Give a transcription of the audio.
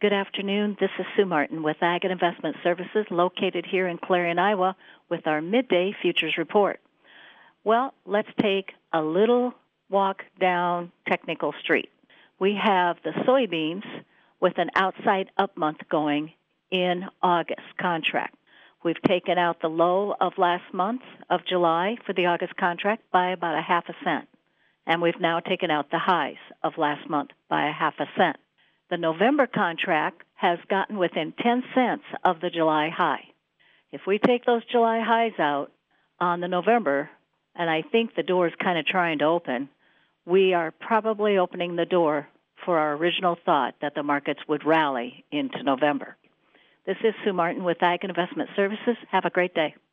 Good afternoon. This is Sue Martin with Ag and Investment Services located here in Clarion, Iowa with our midday futures report. Well, let's take a little walk down Technical Street. We have the soybeans with an outside up month going in August contract. We've taken out the low of last month of July for the August contract by about a half a cent. And we've now taken out the highs of last month by a half a cent. The November contract has gotten within 10 cents of the July high. If we take those July highs out on the November, and I think the door is kind of trying to open, we are probably opening the door for our original thought that the markets would rally into November. This is Sue Martin with Ag and Investment Services. Have a great day.